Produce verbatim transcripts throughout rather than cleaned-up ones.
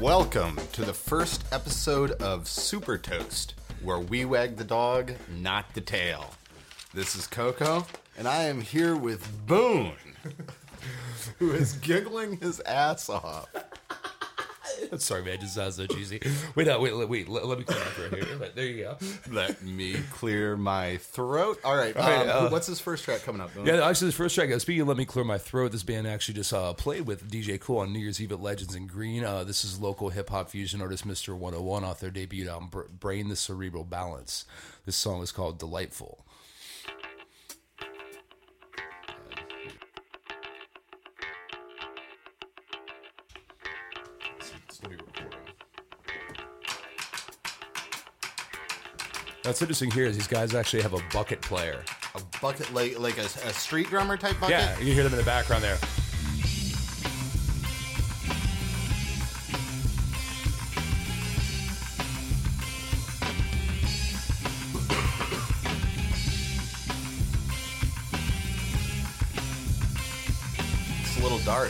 Welcome to the first episode of Super Toast, where we wag the dog, not the tail. This is Coco, and I am here with Boone, who is giggling his ass off. Sorry, man, it just sounds so cheesy. Wait, no, wait, wait, wait let, let me clear my throat here. There you go. Let me clear my throat. All right, All right um, uh, what's his first track coming up, Boone? Yeah, actually, this first track, uh, speaking of Let Me Clear My Throat, this band actually just uh, played with D J Cool on New Year's Eve at Legends in Green. Uh, this is local hip-hop fusion artist Mister one oh one off their debut album, Brain the Cerebral Balance. This song is called Delightful. What's interesting here is these guys actually have a bucket player. A bucket, like like a, a street drummer type bucket? Yeah, you can hear them in the background there. It's a little dark.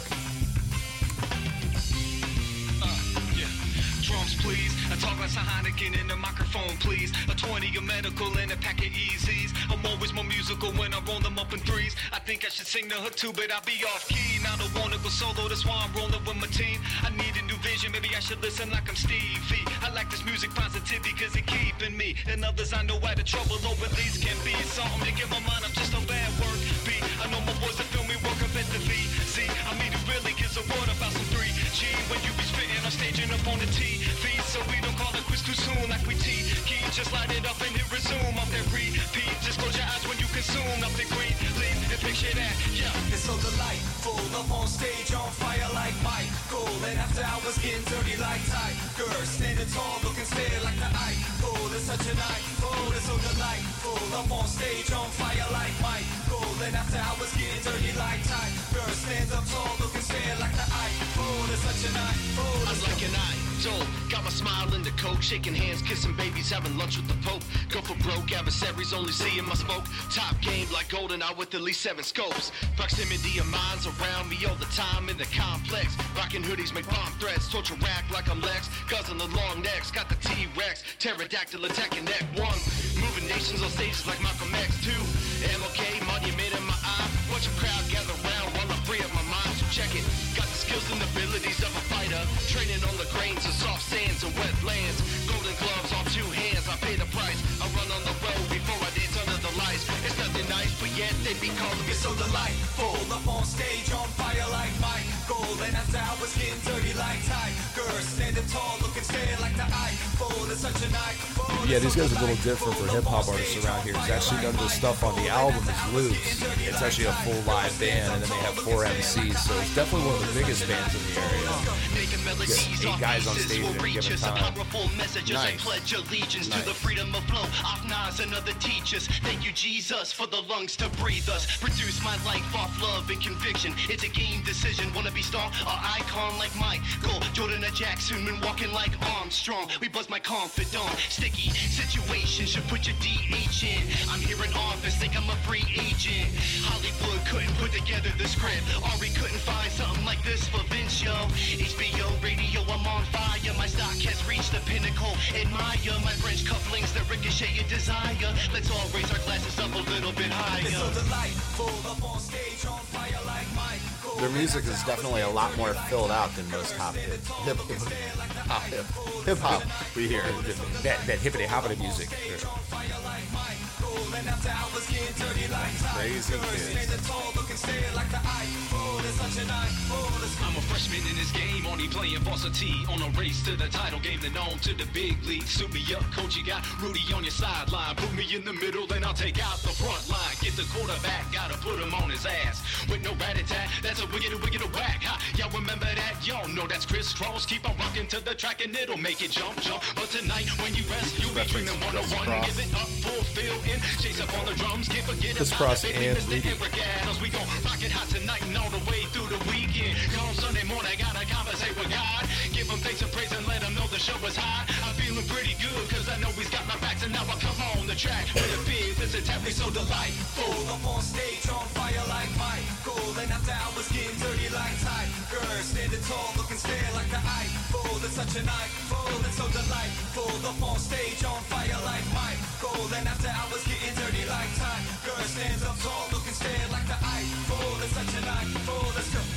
Please, I talk like Heineken in the microphone, please. A twenty of medical and a pack of Easies. I'm always more musical when I roll them up in threes. I think I should sing the hook too, but I'll be off key. Now I don't wanna go solo, that's why I'm rolling with my team. I need a new vision, maybe I should listen like I'm Stevie. I like this music positivity cause it keeping me. And others I know why the trouble over these can be. Something to get my mind up, just a bad work beat. I know my boys that feel me work up at the V C. I mean it really gives a word about some three G. When you be spitting on stage and up on the T V. So we don't call it quits too soon like we T key. Just light it up and hit resume off that repeat. Just close your eyes when you consume up the green leaf and picture that, yeah. It's so delightful, up on stage on fire like Michael. And after hours getting dirty like Tiger. Standing tall, looking stare like the Eiffel. It's such a night, oh, it's so delightful. Up on stage on fire like Michael. And after hours getting dirty like Tiger. Stand up tall, looking stare like the Eiffel. It's such a night, oh, it's like an idol. Got my smile in the coke, shaking hands, kissing babies, having lunch with the Pope. Go for broke, adversaries only seeing my smoke. Top game like GoldenEye with at least seven scopes. Proximity of minds around me all the time in the complex. Rocking hoodies, make bomb threats, torture rack like I'm Lex. Cousin the long necks, got the T-Rex. Pterodactyl attacking neck one. Moving nations on stages like Malcolm X two. M L K, monument in my eye. Watch a crowd gather round while I free up my mind, so check it. Got the skills and abilities of a fighter. Training on the grains of soft sands and wet lands. Golden gloves on two hands, I pay the price. I run on the road before I dance under the lights. It's nothing nice, but yet they be calling me so delightful. Up on stage on fire like Michael. And after hours getting dirty like Tiger. Standing tall, looking stare like the Eiffel. It's such a night. Yeah, these guys are a little different for hip-hop artists around here. It's actually none of the stuff on the album is loose. It's actually a full live band, and then they have four M Cs, so it's definitely one of the biggest bands in the area. Yeah, eight guys on stage at a given time. Nice. Pledge allegiance nice. To the freedom of flow. Off and other teachers. Thank you, Jesus, for the lungs to breathe us. Produce my life off love and conviction. It's a game decision. Wanna be strong or icon like Michael Jordan or Jackson, been walking like Armstrong. We buzz my confidant. Sticky situation should put your D H in. I'm here in office, think I'm a free agent. Hollywood couldn't put together the script. Ari couldn't find something like this for Vince, yo. H B O radio, I'm on fire. My stock has reached the pinnacle. Admire my French cufflinks that ricochet your desire. Let's all raise our glasses up a little bit higher. It's so delightful up on stage on fire like Michael. Their music is definitely a lot more filled out than most hop hip hip hop hip hip hop we hear. That that hippity hoppity music. Crazy kids. I'm a freshman in this game, only playing varsity on a race to the title game, then on to the big league. Suit me up, coach, you got Rudy on your sideline. Put me in the middle, then I'll take out the front line. Get the quarterback, gotta put him on his ass. With no rat-a-tat, that's a wicked, wicked whack. Ha, y'all remember that? Y'all know that's Chris Cross. Keep on rocking to the track and it'll make it jump, jump. But tonight, when you rest, you'll be dreaming one oh one. Give it up, fulfill in. Chase up on the drums, can't forget Chris Cross and Rudy. We gon' rock it hot tonight and all the way through the weekend. Come Sunday morning, gotta conversate with God. Give him thanks and praise and let him know the show is hot. I feel feeling pretty good, cause I know he's got my back. And now I come on the track with a beat that's intently so delightful. Up on stage, on fire like Michael. And after hours getting dirty like Tiger. Standing tall, looking stare like the Eiffel. That's such an eyeful, that's so delightful. Up on stage, on fire like Michael. And after hours getting dirty like Tiger. Stands up tall, looking stare like the Eiffel. That's such an eyeful, let's go.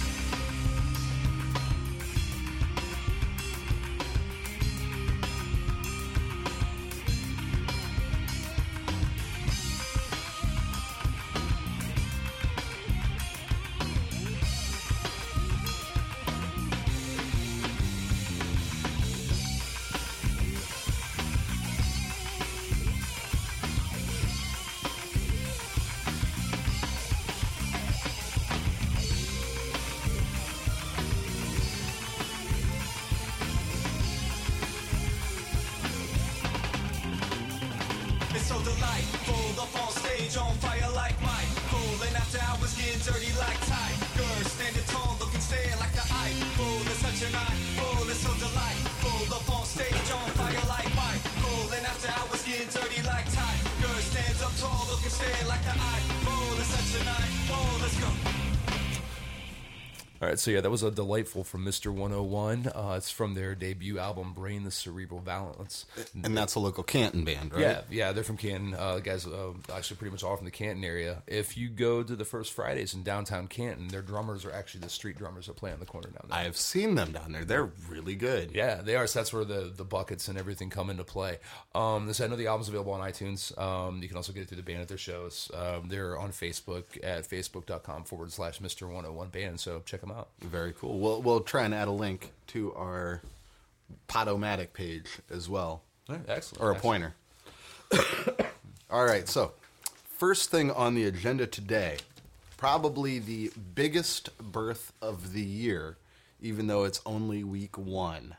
It's so delightful, up on stage, on fire like Michael. And after hours getting dirty like Tiger. Standing tall, looking stare like the Eiffel. It's such an eyeful, it's so delightful. Up on stage, on fire like Michael. And after hours getting dirty like Tiger. Stands up tall, looking stare like the Eiffel. It's such an eyeful, let's go. All right, so yeah, that was a delightful from Mister one oh one. Uh, it's from their debut album, Brain the Cerebral Balance. And that's a local Canton band, right? Yeah, yeah, they're from Canton. Uh, guys, uh, actually pretty much all from the Canton area. If you go to the First Fridays in downtown Canton, their drummers are actually the street drummers that play on the corner down there. I've seen them down there. They're really good. Yeah, they are. So that's where the, the buckets and everything come into play. Um, this I know the album's available on iTunes. Um, you can also get it through the band at their shows. Um, they're on Facebook at facebook.com forward slash Mr. one oh one band. So check them out. Very cool. We'll we'll try and add a link to our Podomatic page as well. All right, excellent. Or a excellent. pointer. All right, so first thing on the agenda today, probably the biggest birth of the year, even though it's only week one.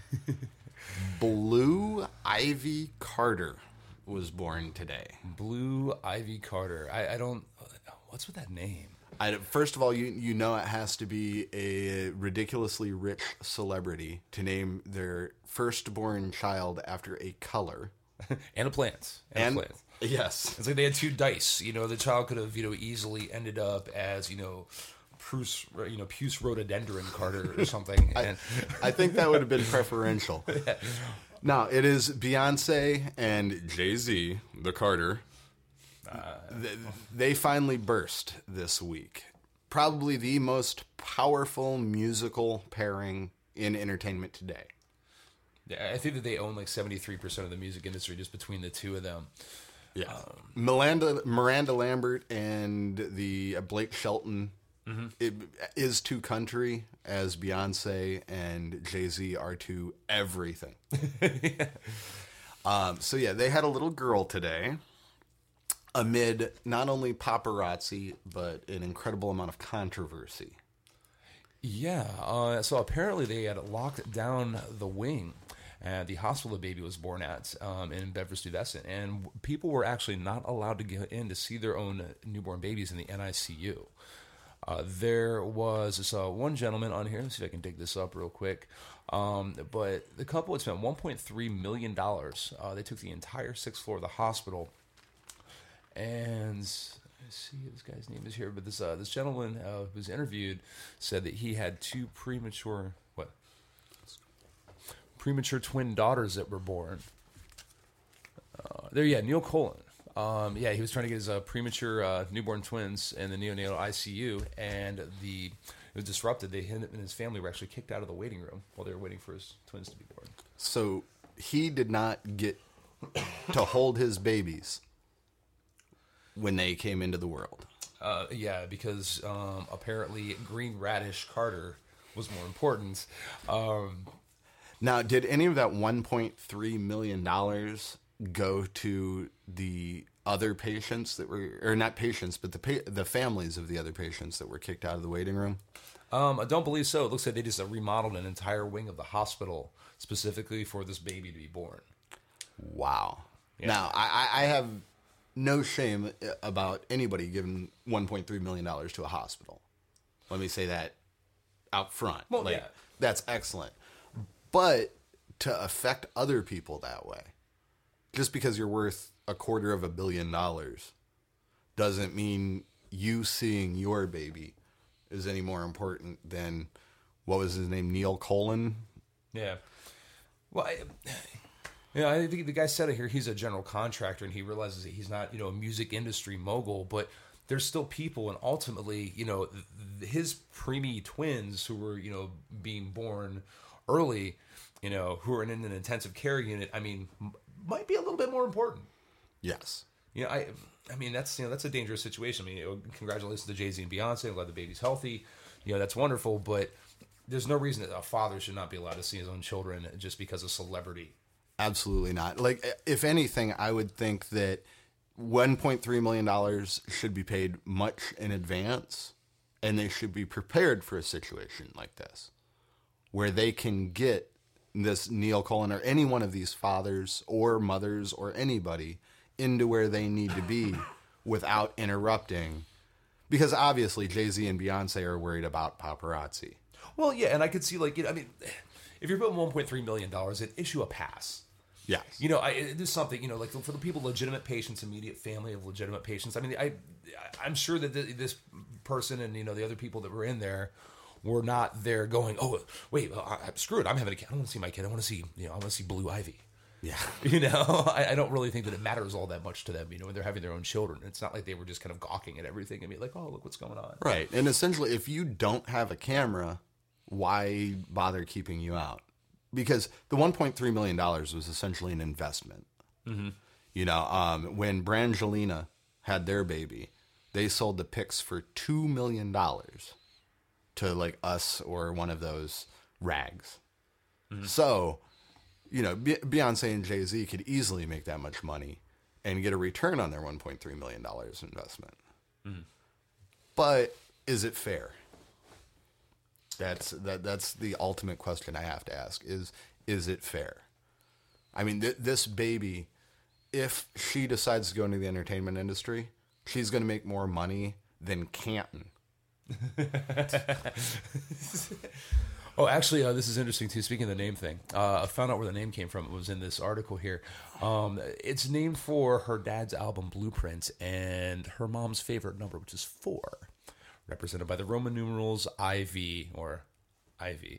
Blue Ivy Carter was born today. Blue Ivy Carter. I, I don't... What's with that name? I, first of all, you you know it has to be a ridiculously rich celebrity to name their firstborn child after a color. and a plant. And, And a plant. yes. It's like they had two dice. You know, the child could have, you know, easily ended up as, you know, Puce, you know, Puce rhododendron Carter or something. And I think that would have been preferential. Now, it is Beyonce and Jay-Z, the Carter. Uh, they, they finally burst this week. Probably the most powerful musical pairing in entertainment today. Yeah, I think that they own like seventy-three percent of the music industry just between the two of them. Yeah. Um, Miranda, Miranda Lambert and the uh, Blake Shelton mm-hmm. it, is to country as Beyonce and Jay-Z are to everything. yeah. um, so yeah, they had a little girl today. Amid not only paparazzi, but an incredible amount of controversy. Yeah, uh, so apparently they had locked down the wing at the hospital the baby was born at um, in Bedford-Stuyvesant, and people were actually not allowed to get in to see their own newborn babies in the N I C U. Uh, there was this, uh, one gentleman on here. Let's see if I can dig this up real quick. Um, but the couple had spent one point three million dollars. Uh, they took the entire sixth floor of the hospital. And let's see, this guy's name is here, but this uh, this gentleman uh, who was interviewed said that he had two premature what premature twin daughters that were born. Uh, there, yeah, Neil Colin. Um, yeah, he was trying to get his uh, premature uh, newborn twins in the neonatal I C U, and the it was disrupted. They him and his family were actually kicked out of the waiting room while they were waiting for his twins to be born. So he did not get to hold his babies when they came into the world. Uh, yeah, because um, apparently Green Radish Carter was more important. Um, now, did any of that one point three million dollars go to the other patients that were, or not patients, but the pa- the families of the other patients that were kicked out of the waiting room? Um, I don't believe so. It looks like they just uh, remodeled an entire wing of the hospital specifically for this baby to be born. Wow. Yeah. Now, I, I have no shame about anybody giving one point three million dollars to a hospital. Let me say that out front. Well, like, yeah. That's excellent. But to affect other people that way. Just because you're worth a quarter of a billion dollars doesn't mean you seeing your baby is any more important than, what was his name, Neil Colin? Yeah. Well, I, you know, I think the guy said it here. He's a general contractor, and he realizes that he's not, you know, a music industry mogul, but there's still people, and ultimately, you know, th- his preemie twins who were, you know, being born early, you know, who are in an intensive care unit, I mean, m- might be a little bit more important. Yes. You know, I, I mean, that's, you know, that's a dangerous situation. I mean, you know, congratulations to Jay-Z and Beyonce. I'm glad the baby's healthy. You know, that's wonderful, but there's no reason that a father should not be allowed to see his own children just because of celebrity. Absolutely not. Like, if anything, I would think that one point three million dollars should be paid much in advance, and they should be prepared for a situation like this, where they can get this Neil Colin or any one of these fathers or mothers or anybody into where they need to be without interrupting. Because obviously Jay-Z and Beyonce are worried about paparazzi. Well, yeah, and I could see, like, you know, I mean, if you're putting one point three million dollars in, issue a pass. Yes. You know, I, it is something, you know, like for the people, legitimate patients, immediate family of legitimate patients. I mean, I, I'm sure that this person and, you know, the other people that were in there were not there going, oh, wait, uh, screw it, I'm having a kid. I don't want to see my kid. I want to see, you know, I want to see Blue Ivy. Yeah. You know, I, I don't really think that it matters all that much to them, you know, when they're having their own children. It's not like they were just kind of gawking at everything and be like, oh, look what's going on. Right. And essentially, if you don't have a camera, why bother keeping you out? Because the one point three million dollars was essentially an investment. Mm-hmm. You know, um, when Brangelina had their baby, they sold the pics for two million dollars to like us or one of those rags. Mm-hmm. So, you know, Be- Beyonce and Jay-Z could easily make that much money and get a return on their one point three million dollars investment. Mm-hmm. But is it fair? That's that. That's the ultimate question I have to ask: is is it fair? I mean, th- this baby, if she decides to go into the entertainment industry, she's going to make more money than Canton. Oh, actually, uh, this is interesting too. Speaking of the name thing, uh, I found out where the name came from. It was in this article here. Um, it's named for her dad's album Blueprint and her mom's favorite number, which is four. Represented by the Roman numerals I V or I V.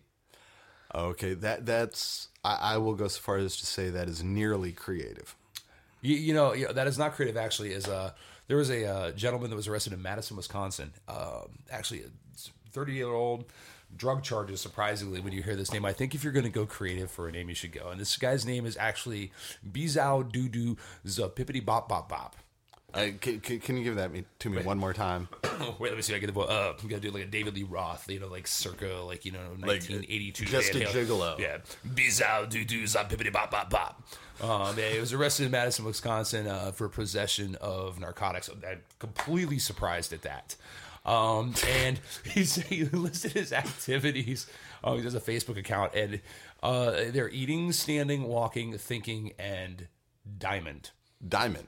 Okay, that that's I, I will go so far as to say that is nearly creative. You, you know, you know, that is not creative. Actually, is uh, there was a uh, gentleman that was arrested in Madison, Wisconsin. Um, actually, a thirty-year-old, drug charges. Surprisingly, when you hear this name, I think if you're going to go creative for a name, you should go. And this guy's name is actually Bizao Dudu Zapippity Bop Bop Bop. Uh, can, can, can you give that me, to me Wait. one more time? Wait, let me see if I get the. Uh, I'm gonna do like a David Lee Roth, you know, like circa, like you know, nineteen eighty-two. Like, just a gigolo. Yeah, bizarre doo doo zap bippity bop bop bop. Um, yeah, he was arrested in Madison, Wisconsin, uh, for possession of narcotics. I'm completely surprised at that. Um, and he's, he listed his activities. Oh, he has a Facebook account, and uh, they're eating, standing, walking, thinking, and diamond. Diamond.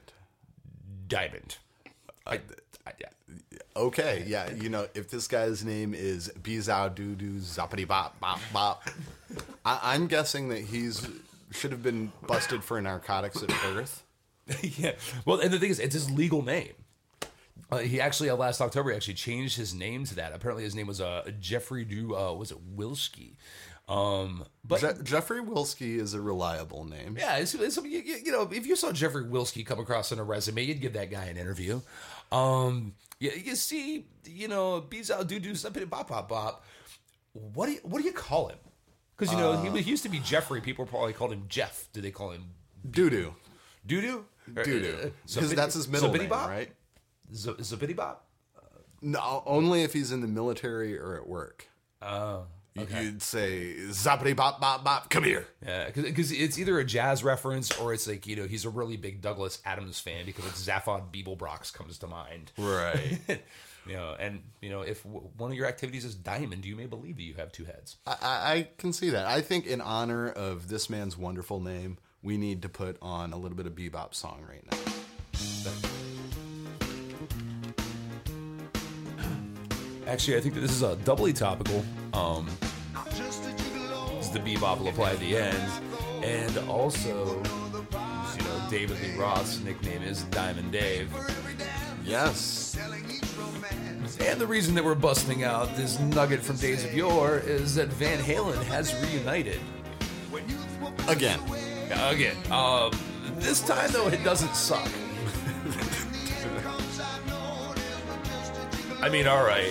Diamond. I, I, yeah. Okay, yeah, you know, if this guy's name is Bizao Dudu Zappity Bop Bop Bop, I, I'm guessing that he's should have been busted for narcotics at birth. Yeah, well, and the thing is, it's his legal name. Uh, he actually, uh, last October, actually changed his name to that. Apparently, his name was uh, Jeffrey Du. Uh, was it Wilski? Um, but Je- Jeffrey Wilski is a reliable name. Yeah, it's, it's, you, you know, if you saw Jeffrey Wilski come across on a resume, you'd give that guy an interview. Um, you, you see, you know, Bizao Dudu Zappity Bop Bop Bop. What do you, what do you call him? Because you know uh, he, he used to be Jeffrey. People probably called him Jeff. Did they call him Dudu? Dudu? Dudu. Because that's his middle name, Bop? right? Z- Zappity Bop? Uh, no, only if he's in the military or at work. Oh. Okay. You'd say, Zappity Bop Bop Bop, come here. Yeah, because it's either a jazz reference or it's like, you know, he's a really big Douglas Adams fan because it's Zaphod Beeblebrox comes to mind. Right. You know, and, you know, if w- one of your activities is diamond, you may believe that you have two heads. I, I can see that. I think in honor of this man's wonderful name, we need to put on a little bit of bebop song right now. Actually, I think that this is a doubly topical. Um, this is the bebop will apply at the end. And also, you know, David Lee Roth's nickname is Diamond Dave. Yes. And the reason that we're busting out this nugget from Days of Yore is that Van Halen has reunited. Again. Again. Um, this time, though, it doesn't suck. I mean, all right.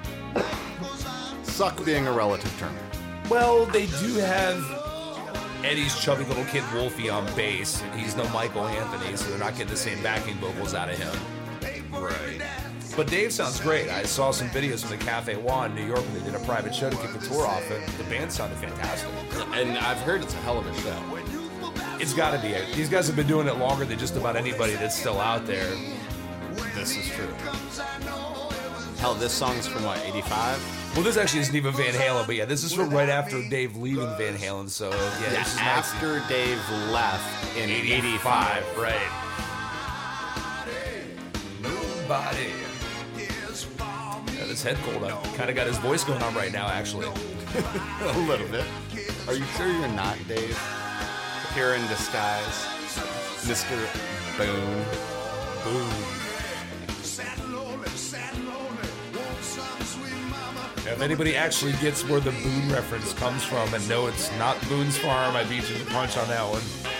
Suck being a relative term. Well, they do have Eddie's chubby little kid Wolfie on bass, and he's no Michael Anthony, so they're not getting the same backing vocals out of him. Right. But Dave sounds great. I saw some videos from the Cafe One in New York when they did a private show to kick the tour off, and the band sounded fantastic. And I've heard it's a hell of a show. It's got to be. These guys have been doing it longer than just about anybody that's still out there. This is true. Hell, this song's from what, eighty-five? Well, this actually isn't even Van Halen, but yeah, this is from right after Dave leaving Van Halen, so yeah, Yeah, this is after Dave left in eighty-five. eighty-five, right. Nobody. Yeah, this head cold. I've kind of got his voice going on right now, actually. A little bit. Are you sure you're not Dave? Here in disguise. Mister Boone. Boom. If anybody actually gets where the Boone reference comes from, and no, it's not Boone's Farm, I beat you to the punch on that one.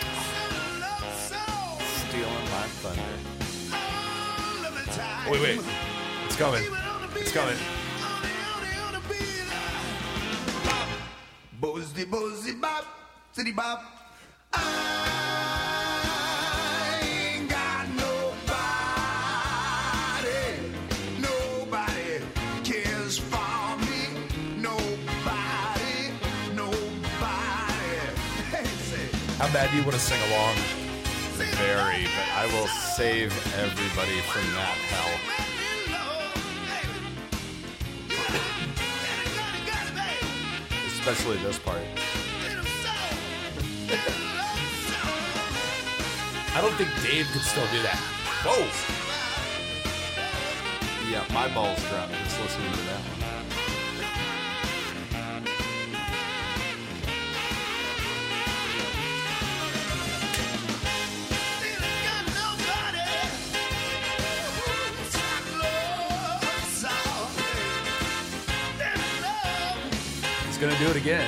Stealing my thunder. Oh, wait, wait. It's coming. It's coming. Boozy, boozy, bop, city bop. I ain't got nobody. Nobody cares for me. Nobody, nobody. Hey, say. How bad do you want to sing along? Very, but I will save everybody from that hell. Especially this part. I don't think Dave could still do that. Whoa! Yeah, my balls dropped just listening to that one. He's gonna do it again.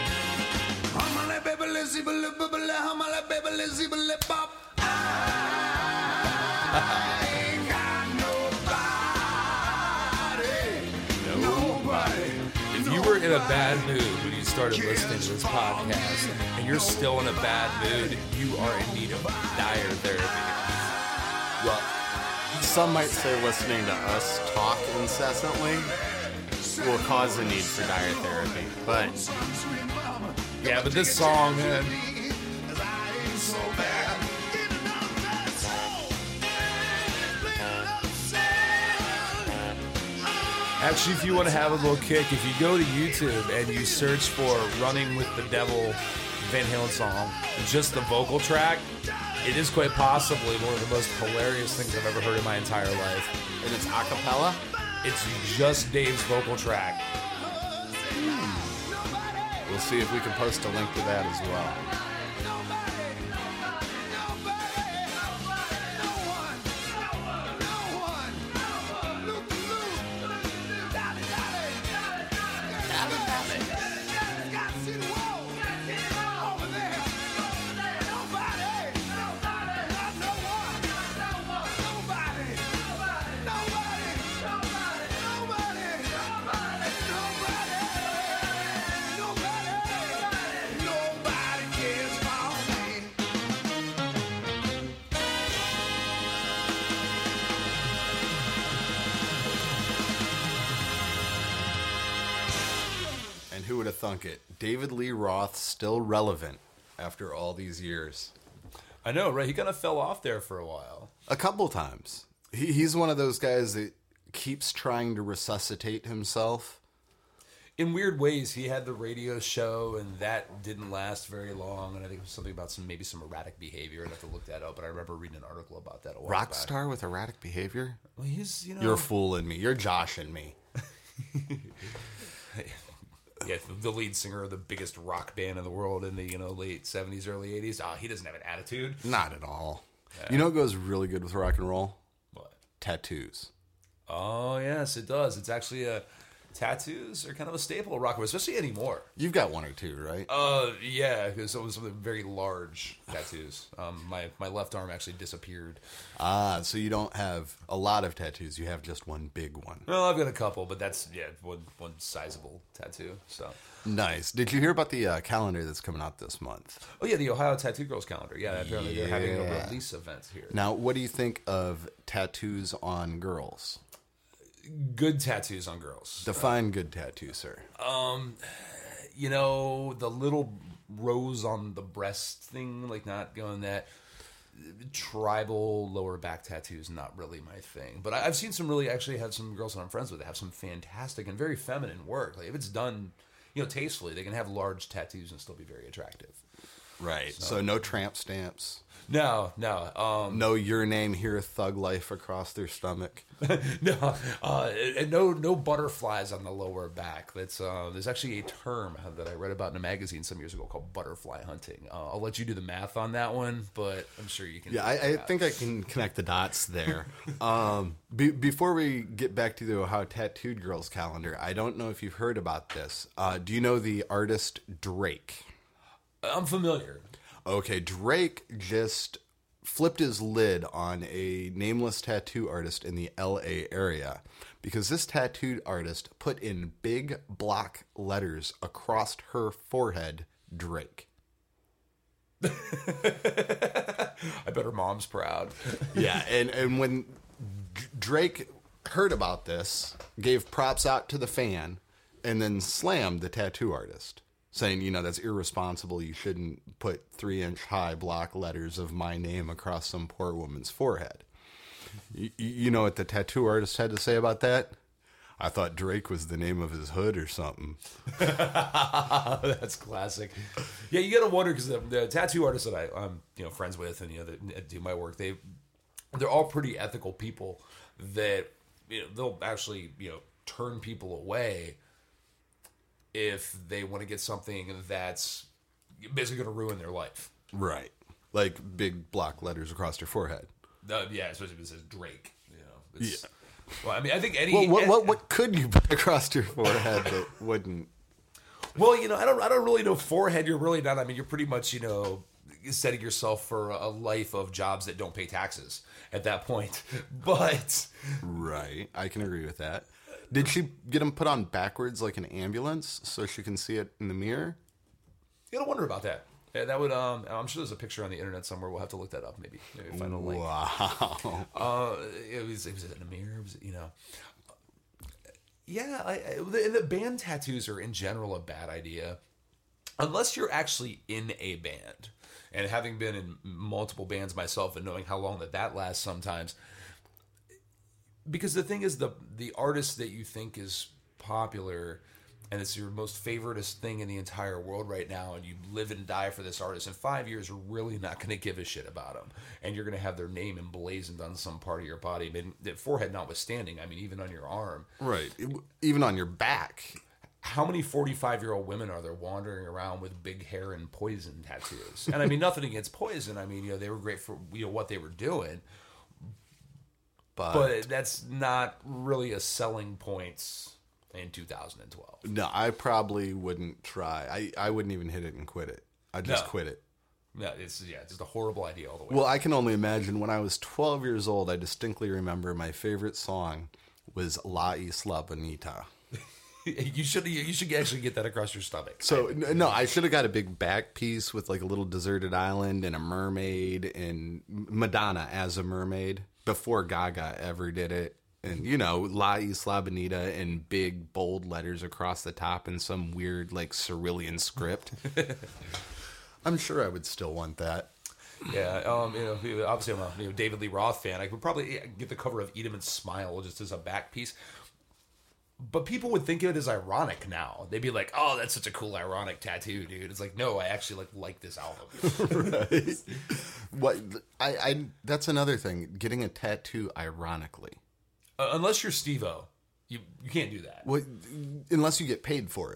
If you were in a bad mood when you started listening to this podcast, and you're still in a bad mood, you are in need of dire therapy. Well, some might say listening to us talk incessantly will cause a need for dire therapy, but Yeah, but this song, man. Actually, if you want to have a little kick, if you go to YouTube and you search for Running with the Devil Van Halen song, just the vocal track, it is quite possibly one of the most hilarious things I've ever heard in my entire life. and it's a cappella. It's just Dave's vocal track. We'll see if we can post a link to that as well. Who would have thunk it? David Lee Roth still relevant after all these years. I know, right? He kind of fell off there for a while. A couple times. He, he's one of those guys that keeps trying to resuscitate himself. In weird ways, he had the radio show, and that didn't last very long. And I think it was something about some maybe some erratic behavior. I'd have to look that up, but I remember reading an article about that a while Rock back. star with erratic behavior? Well, he's, you know... You're fooling me. You're joshing me. Yeah, the lead singer of the biggest rock band in the world in the you know late seventies, early eighties. Oh, he doesn't have an attitude. Not at all. Yeah. You know what goes really good with rock and roll? What? Tattoos. Oh, yes, it does. It's actually a... Tattoos are kind of a staple of rock and roll, especially anymore. You've got one or two, right? Uh, yeah, because it was some very large tattoos. Um, my, my left arm actually disappeared. Ah, so you don't have a lot of tattoos. You have just one big one. Well, I've got a couple, but that's, yeah, one, one sizable tattoo, so... Nice. Did you hear about the uh, calendar that's coming out this month? Oh, yeah, the Ohio Tattoo Girls calendar. Yeah, apparently yeah. they're having a release event here. Now, what do you think of tattoos on girls? Good tattoos on girls. Define good tattoo, sir. Um, you know, the little rose on the breast thing, like not going that... Tribal lower back tattoos, not really my thing. But I've seen some really, actually have some girls that I'm friends with that have some fantastic and very feminine work. Like if it's done... You know, tastefully, they can have large tattoos and still be very attractive. Right. So, so no tramp stamps. No, no. Um, no your name here, thug life across their stomach. no, uh, and no, no butterflies on the lower back. That's uh, there's actually a term that I read about in a magazine some years ago called butterfly hunting. Uh, I'll let you do the math on that one, but I'm sure you can. Yeah, I, I think I can connect the dots there. um, be, before we get back to the Ohio Tattooed Girls calendar, I don't know if you've heard about this. Uh, do you know the artist Drake? I'm familiar. Okay, Drake just flipped his lid on a nameless tattoo artist in the L A area because this tattooed artist put in big block letters across her forehead, Drake. I bet her mom's proud. Yeah, and, and when Drake heard about this, gave props out to the fan, and then slammed the tattoo artist. Saying, you know, that's irresponsible. You shouldn't put three-inch high block letters of my name across some poor woman's forehead. You, you know what the tattoo artist had to say about that? I thought Drake was the name of his hood or something. That's classic. Yeah, you got to wonder because the, the tattoo artists that I, I'm, you know, friends with and you know that do my work, they they're all pretty ethical people that you know they'll actually you know turn people away if they want to get something that's basically going to ruin their life. Right. Like big block letters across your forehead. Uh, yeah, especially if it says Drake. You know, it's, yeah. Well, I mean, I think any... Well, what, what, what could you put across your forehead that wouldn't... Well, you know, I don't I don't really know forehead. You're really not... I mean, you're pretty much, you know, setting yourself for a life of jobs that don't pay taxes at that point. But... Right. I can agree with that. Did she get him put on backwards like an ambulance so she can see it in the mirror? You gotta wonder about that. Yeah, that would. Um, I'm sure there's a picture on the internet somewhere. We'll have to look that up. Maybe, maybe find a link. Wow. Uh, it was. It was in a mirror. Was it, you know. Yeah, I, I, the, the band tattoos are in general a bad idea, unless you're actually in a band. And having been in multiple bands myself and knowing how long that that lasts sometimes. Because the thing is, the the artist that you think is popular, and it's your most favoritist thing in the entire world right now, and you live and die for this artist, in five years, you're really not going to give a shit about them. And you're going to have their name emblazoned on some part of your body. I mean, the forehead notwithstanding, I mean, even on your arm. Right. Even on your back. How many forty-five-year-old women are there wandering around with big hair and poison tattoos? And I mean, nothing against poison. I mean, you know, they were great for you know what they were doing. But, but that's not really a selling point in two thousand twelve. No, I probably wouldn't try. I, I wouldn't even hit it and quit it. I'd just no. quit it. No, it's yeah, it's just a horrible idea all the way. Well, I can only imagine when I was twelve years old, I distinctly remember my favorite song was La Isla Bonita. You should you should actually get that across your stomach. So no, I should have got a big back piece with like a little deserted island and a mermaid and Madonna as a mermaid before Gaga ever did it. And you know, La Isla Bonita in big bold letters across the top in some weird like Cyrillian script. I'm sure I would still want that. Yeah, um, you know, obviously I'm a you know, David Lee Roth fan. I could probably get the cover of Eat 'Em and Smile just as a back piece. But people would think of it as ironic now. They'd be like, "Oh, that's such a cool ironic tattoo, dude." It's like, no, I actually like like this album. Right? What I, I that's another thing. Getting a tattoo ironically, uh, unless you're Steve-O, you you can't do that. Well, unless you get paid for it. Oh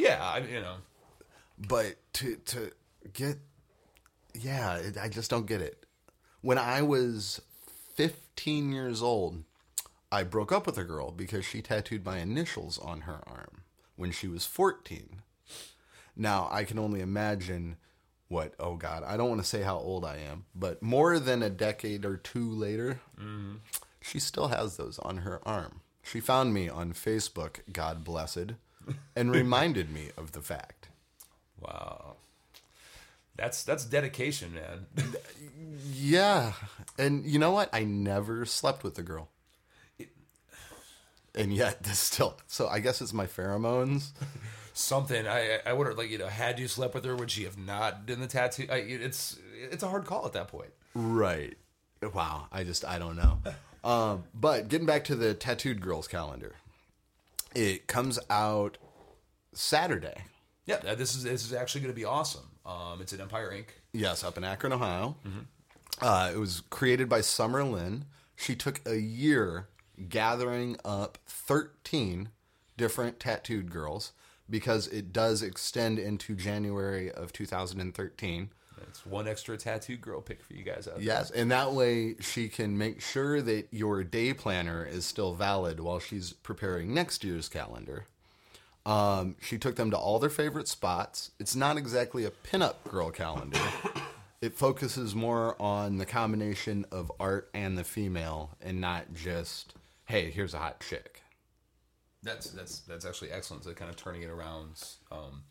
yeah, I, you know. But to to get, yeah, it, I just don't get it. When I was fifteen years old, I broke up with a girl because she tattooed my initials on her arm when she was fourteen. Now, I can only imagine what, oh God, I don't want to say how old I am, but more than a decade or two later, mm-hmm. she still has those on her arm. She found me on Facebook, God blessed, and reminded me of the fact. Wow. That's that's dedication, man. Yeah. And you know what? I never slept with the girl. It, and yet, this still... So I guess it's my pheromones. Something. I I would have, like, you know, had you slept with her, would she have not done the tattoo? I, it's it's a hard call at that point. Right. Wow. I just, I don't know. um, but getting back to the Tattooed Girls calendar. It comes out Saturday. Yeah, this is this is actually going to be awesome. Um, it's at Empire Incorporated. Yes, up in Akron, Ohio. Mm-hmm. Uh, it was created by Summer Lynn. She took a year gathering up thirteen different tattooed girls because it does extend into January of two thousand thirteen. It's one extra tattooed girl pick for you guys out there. Yes, and that way she can make sure that your day planner is still valid while she's preparing next year's calendar. Um, she took them to all their favorite spots. It's not exactly a pinup girl calendar. It focuses more on the combination of art and the female and not just, hey, here's a hot chick. That's that's that's actually excellent. So kind of turning it around, um,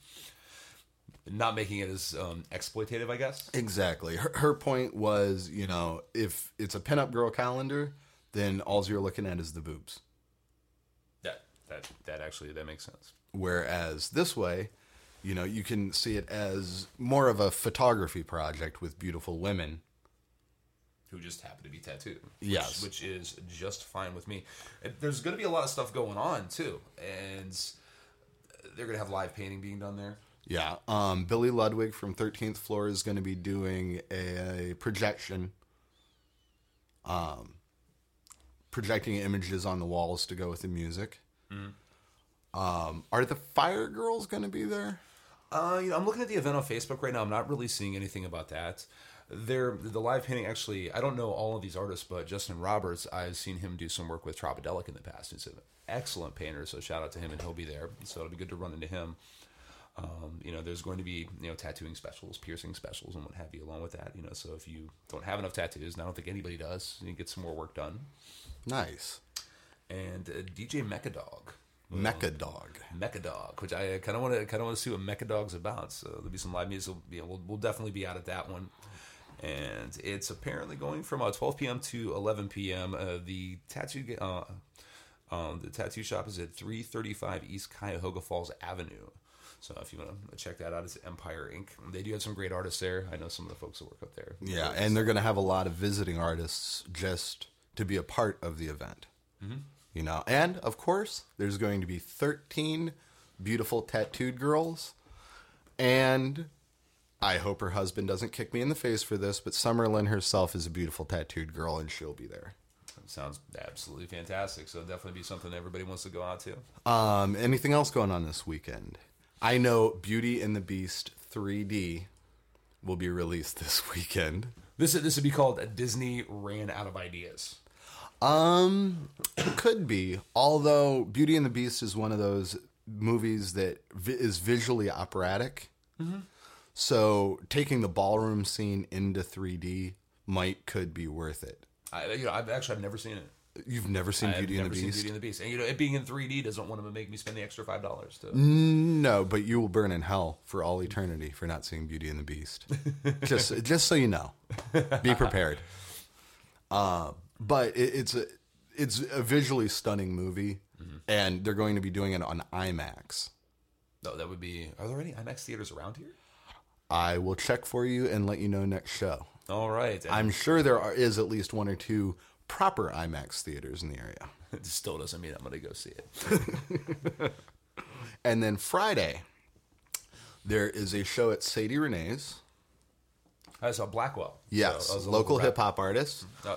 not making it as um, exploitative, I guess. Exactly. Her, her point was, you know, if it's a pinup girl calendar, then all you're looking at is the boobs. That that that actually that makes sense. Whereas this way, you know, you can see it as more of a photography project with beautiful women who just happen to be tattooed. Yes. Which, which is just fine with me. There's going to be a lot of stuff going on, too. And they're going to have live painting being done there. Yeah. Um, Billy Ludwig from thirteenth Floor is going to be doing a projection. Um, projecting images on the walls to go with the music. Mm-hmm. Um, are the Fire Girls going to be there? Uh, you know, I'm looking at the event on Facebook right now. I'm not really seeing anything about that. They're, the live painting, actually, I don't know all of these artists, but Justin Roberts, I've seen him do some work with Tropodelic in the past. He's an excellent painter, so shout out to him, and he'll be there. So it'll be good to run into him. Um, you know, there's going to be, you know, tattooing specials, piercing specials, and what have you along with that. You know, so if you don't have enough tattoos, and I don't think anybody does, you can get some more work done. Nice. And uh, D J Mechadog. Mecha Dog, Mecha Dog, which I kind of want to kind of want to see what Mecha Dog's about. So there'll be some live music. We'll, we'll, we'll definitely be out at that one, and it's apparently going from uh, twelve p.m. to eleven p.m. Uh, the tattoo uh, um, the tattoo shop is at three thirty-five East Cuyahoga Falls Avenue. So if you want to check that out, it's Empire Incorporated. They do have some great artists there. I know some of the folks that work up there. Yeah, and they're going to have a lot of visiting artists just to be a part of the event. Mm-hmm. You know, and of course, there's going to be thirteen beautiful tattooed girls. And I hope her husband doesn't kick me in the face for this, but Summer Lynn herself is a beautiful tattooed girl, and she'll be there. That sounds absolutely fantastic. So definitely be something everybody wants to go out to. Um, anything else going on this weekend? I know Beauty and the Beast three D will be released this weekend. This this would be called Disney Ran Out of Ideas. Um, it could be. Although Beauty and the Beast is one of those movies that vi- is visually operatic. Mm-hmm. So taking the ballroom scene into three D might could be worth it. I, you know, I've actually I've never seen it. You've never seen Beauty and the Beast? I've never seen Beauty and the Beast. And you know, it being in three D doesn't want to make me spend the extra five dollars. To... No, but you will burn in hell for all eternity for not seeing Beauty and the Beast. just, just so you know, be prepared. Uh, But it, it's a it's a visually stunning movie, mm-hmm. and they're going to be doing it on IMAX. No, that would be. Are there any IMAX theaters around here? I will check for you and let you know next show. All right. I'm sure there are, is at least one or two proper IMAX theaters in the area. It still doesn't mean I'm going to go see it. And then Friday, there is a show at Sadie Renee's. I saw Blackwell. Yes, so, local hip hop artist. Uh,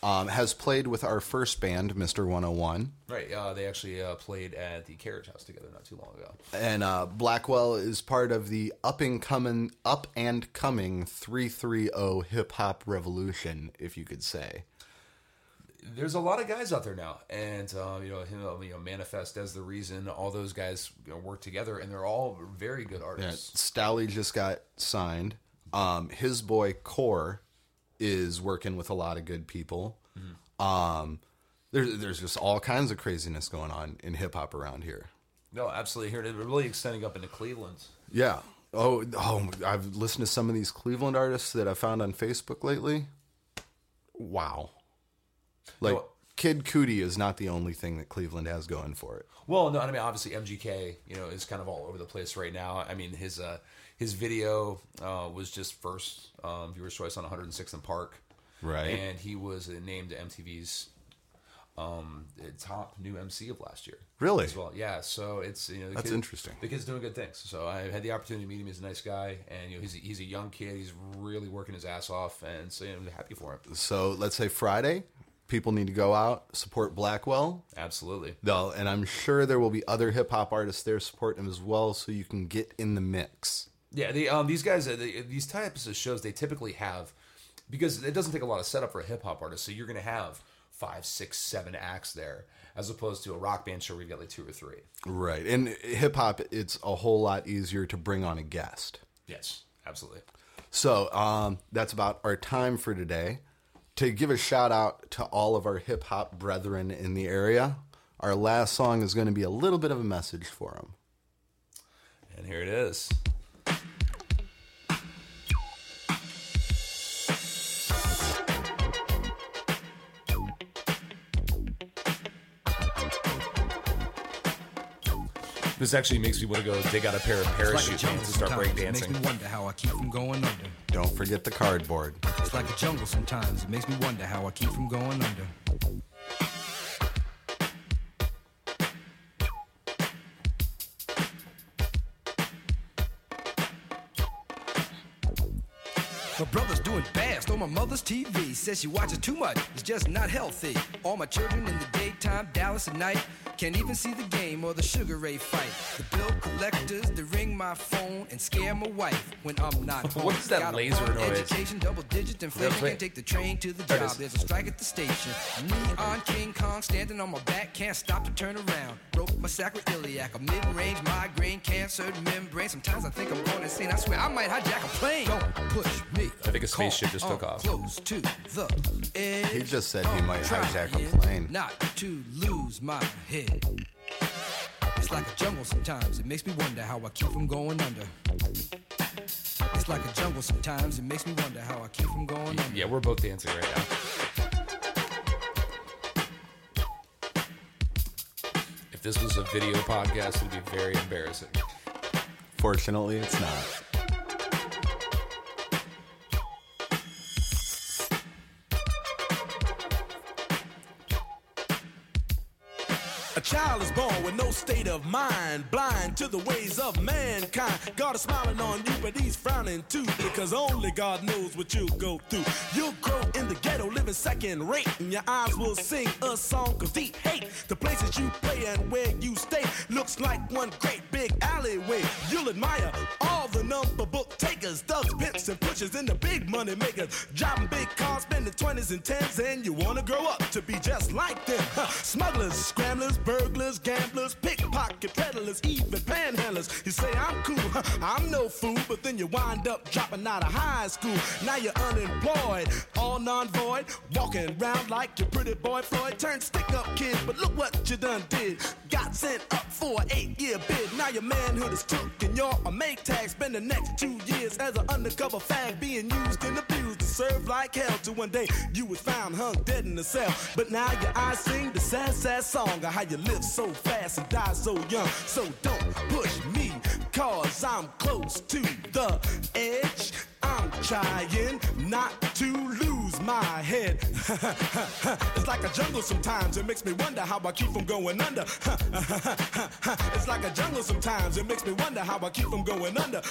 Um, has played with our first band, Mister one oh one. Right. Uh, they actually uh, played at the Carriage House together not too long ago. And uh, Blackwell is part of the up and coming, up and coming three thirty hip hop revolution, if you could say. There's a lot of guys out there now, and uh, you know, him, you know, Manifest as the Reason. All those guys, you know, work together, and they're all very good Yeah, artists. Stally just got signed. Um, his boy Core is working with a lot of good people. Mm-hmm. Um, there's there's just all kinds of craziness going on in hip hop around here. No, absolutely. Here, they're really extending up into Cleveland. Yeah. Oh, oh, I've listened to some of these Cleveland artists that I found on Facebook lately. Wow. Like, No. Kid Cudi is not the only thing that Cleveland has going for it. Well, no, I mean, obviously M G K, you know, is kind of all over the place right now. I mean, his uh, his video uh, was just first um, viewer's choice on one hundred sixth and Park, Right. and he was named M T V's um, top new M C of last year. Really? As well, yeah. So it's you know the That's kid- interesting. The kid's doing good things. So I had the opportunity to meet him. He's a nice guy, and you know he's a, he's a young kid. He's really working his ass off, and so you know, I'm happy for him. So let's say Friday, people need to go out, support Blackwell. Absolutely. Though, and I'm sure there will be other hip hop artists there supporting him as well, so you can get in the mix. Yeah, the, um, these guys, uh, the, these types of shows, they typically have, because it doesn't take a lot of setup for a hip hop artist, so you're going to have five, six, seven acts there, as opposed to a rock band show where you've got like two or three. Right. And hip hop, it's a whole lot easier to bring on a guest. Yes, absolutely. So um, that's about our time for today. To give a shout out to all of our hip hop brethren in the area, our last song is going to be a little bit of a message for them. And here it is. This actually makes me want to go dig out a pair of parachute pants and start breakdancing. Makes me wonder how I keep from going under. Don't forget the cardboard. It's like a jungle sometimes. It makes me wonder how I keep from going under. My brother's doing fast on my mother's T V. Says she watches too much, it's just not healthy. All my children in the daytime, Dallas at night. Can't even see the game or the Sugar Ray fight. The bill collectors, they ring my phone and scare my wife when I'm not home. What is that Got a laser one noise? Education, double digit inflation, Play- can't take the train to the There it job. is. There's a strike at the station. Neon King Kong standing on my back, can't stop to turn around. Broke my sacroiliac, a mid-range migraine, cancer membrane. Sometimes I think I'm going insane. I swear I might hijack a plane. Don't push me. I think a spaceship just Call, took uh, off. Close to the edge. He just said he might I'm hijack a trying plane. Not to lose my head. It's like a jungle sometimes. It makes me wonder how I keep from going under. It's like a jungle sometimes. It makes me wonder how I keep from going under. Yeah, we're both dancing right now. If this was a video podcast, it would be very embarrassing. Fortunately, it's not. A child is born with no state of mind, blind to the ways of mankind. God is smiling on you, but he's frowning too, because only God knows what you'll go through. You'll grow in the ghetto, living second rate, and your eyes will sing a song of deep hate. The places you play and where you stay looks like one great big alleyway. You'll admire all the number book takers, thugs, pimps, and pushers, and the big money makers, driving big cars, spending twenties and tens, and you wanna grow up to be just like them. Huh. Smugglers, scramblers, burglars, gamblers, pickpocket peddlers, even panhandlers. You say I'm cool, huh, I'm no fool, but then you wind up dropping out of high school. Now you're unemployed, all non-void, walking around like your pretty boy Floyd. Turned stick-up kid, but look what you done did. Got sent up for an eight-year bid. Now your manhood is took and you're a make tag. Spend the next two years as an undercover fag, being used and abused to serve like hell. Till one day you was found hung dead in a cell. But now your eyes sing the sad, sad song of how you live so fast and die so young. So don't push me, cause I'm close to the edge. I'm trying not to lose my head. It's like a jungle sometimes. It makes me wonder how I keep from going under. It's like a jungle sometimes. It makes me wonder how I keep from going under.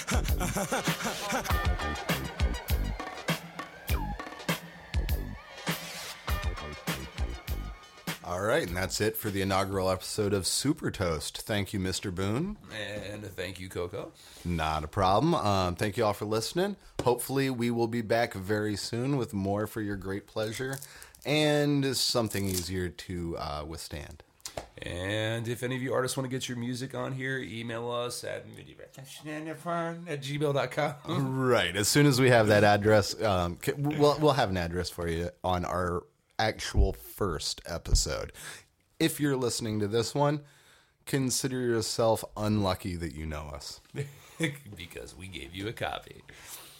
All right, and that's it for the inaugural episode of Super Toast. Thank you, Mister Boone. And thank you, Coco. Not a problem. Um, thank you all for listening. Hopefully, we will be back very soon with more for your great pleasure and something easier to uh, withstand. And if any of you artists want to get your music on here, email us at at gmail dot com. Right. As soon as we have that address, um, we'll, we'll have an address for you on our actual first episode. If you're listening to this one, consider yourself unlucky that you know us. Because we gave you a copy.